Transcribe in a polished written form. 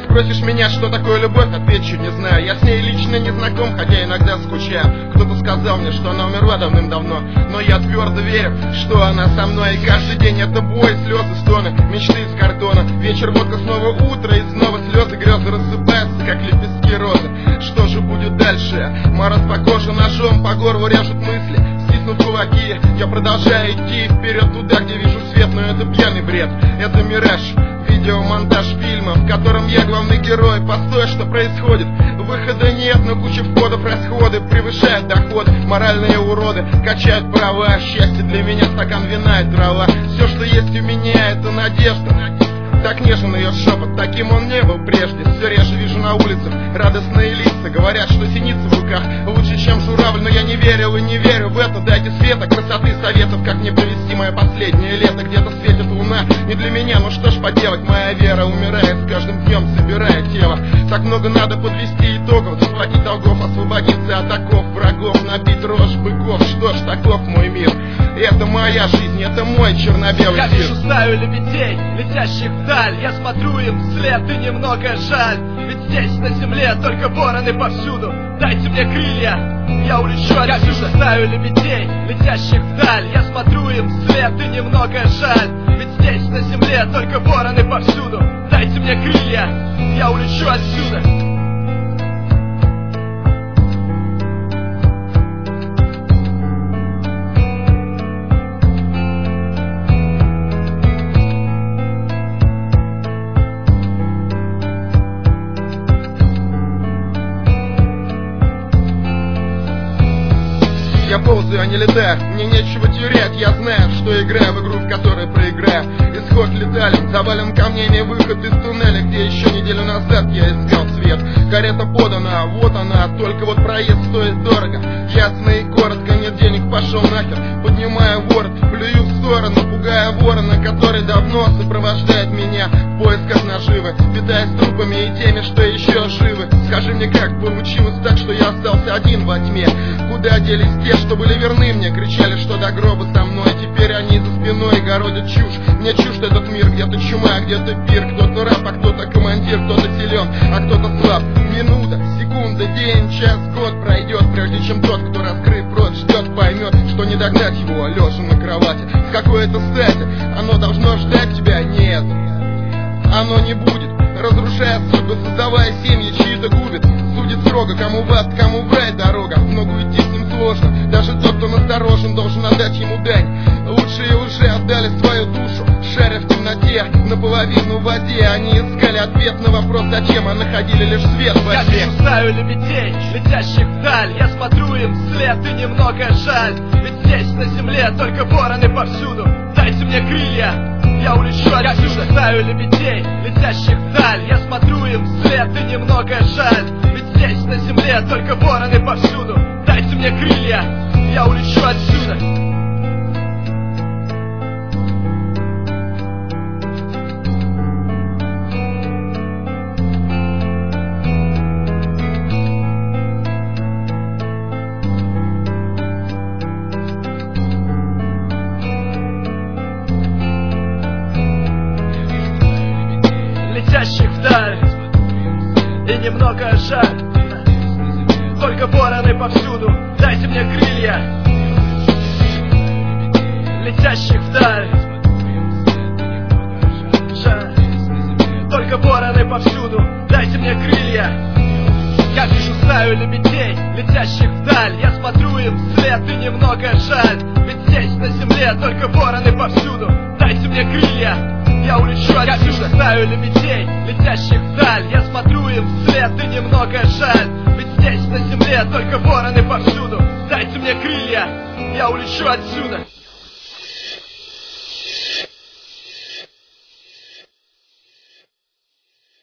Спросишь меня, что такое любовь, отвечу, не знаю. Я с ней лично не знаком, хотя иногда скучаю. Кто-то сказал мне, что она умерла давным-давно, но я твердо верю, что она со мной. И каждый день это бой, слезы, стоны, мечты из картона. Вечер, водка, снова утро, и снова слезы, грезы рассыпаются, как лепестки розы. Что же будет дальше? Мороз по коже, ножом по горлу режут мысли, стиснут кулаки. Я продолжаю идти вперед туда, где вижу свет, но это пьяный бред, это мираж. Видеомонтаж фильма, в котором я главный герой. Постой, что происходит? Выхода нет, но куча входов, расходы превышают доходы. Моральные уроды качают права. Счастье для меня стакан вина и трава. Все, что есть у меня, это надежда. Так нежен ее шепот, таким он не был прежде. Все реже вижу на улицах радостные лица. Говорят, что синица в руках лучше, чем журавль. Но я не верил и не верю в это. Дайте света, красоты, советов, как мне провести мое последнее лето. Где-то светит луна, не для меня, ну что ж поделать. Моя вера умирает с каждым днем, собирая тело. Так много надо подвести итогов, заплатить долгов, освободиться от оков врагов, набить рожь быков. Что ж, таков мой мир. Это моя жизнь, это мой черно-белый Я мир. вижу стаю лебедей, летящих вдаль. Я смотрю им вслед, и немного жаль. Ведь здесь на земле только вороны повсюду. Дайте мне крылья, я улечу отсюда. Я вижу стаю лебедей, летящих вдаль. Я смотрю им вслед, и немного жаль. Ведь здесь на земле только вороны повсюду. Дайте мне крылья, я улечу отсюда. Я ползаю, а не летаю, мне нечего терять. Я знаю, что играю в игру, в которой проиграю. Исход летален, завален камнями выход из туннеля, где еще неделю назад я искал свет. Карета подана, вот она, только вот проезд стоит дорого. Ясно и коротко, нет денег, пошел нахер. Поднимаю ворот, плюю в сторону, пугая ворона, который давно сопровождает меня в поисках наживы, питаясь трупами и теми, что еще живы. Скажи мне, как получилось так, что я остался один во тьме? Куда делись те, что были верны мне? Кричали, что до гроба со мной. Теперь они за спиной городят чушь. Мне чужд этот мир, где-то чума, где-то пир. Кто-то раб, а кто-то командир, кто-то силен, а кто-то слаб. Минута, секунда, день, час, год пройдет, прежде чем тот, кто, раскрыв рот, ждет, поймет, что не догнать его, лежа на кровати. С какой-то стати оно должно ждать тебя? Нет, оно не будет, разрушая судьбы, создавая семьи, чьи-то губит. Судит строго, кому в ад, кому в рай дорога. В ногу идти с ним сложно, даже тот, кто насторожен, должен отдать ему дань. Лучшие уже отдали свою душу, шаря в темноте, наполовину в воде. Они искали ответ на вопрос зачем, а находили лишь свет во Я тьме. вижу стаю лебедей, летящих вдаль. Я смотрю им вслед, и немного жаль. Ведь здесь на земле только вороны повсюду. Дайте мне крылья, я улечу отсюда. Я вижу стаю лебедей, летящих вдаль. Я смотрю им вслед, и немного жаль. Ведь здесь на земле только вороны повсюду. Дайте мне крылья, я улечу отсюда. Летящих вдаль, и немного жаль. Только вороны повсюду, дайте мне крылья. Летящих вдаль, жаль. Только вороны повсюду, дайте мне крылья. Я вижу стаю лебедей, летящих вдаль. Я смотрю им вслед, и немного жаль. Ведь здесь на земле только вороны повсюду. Дайте мне крылья, я улечу отсюда. Я вижу стаю лебедей, летящих вдаль. Я смотрю им вслед, и немного жаль. Ведь здесь на земле только вороны повсюду. Дайте мне крылья, я улечу отсюда.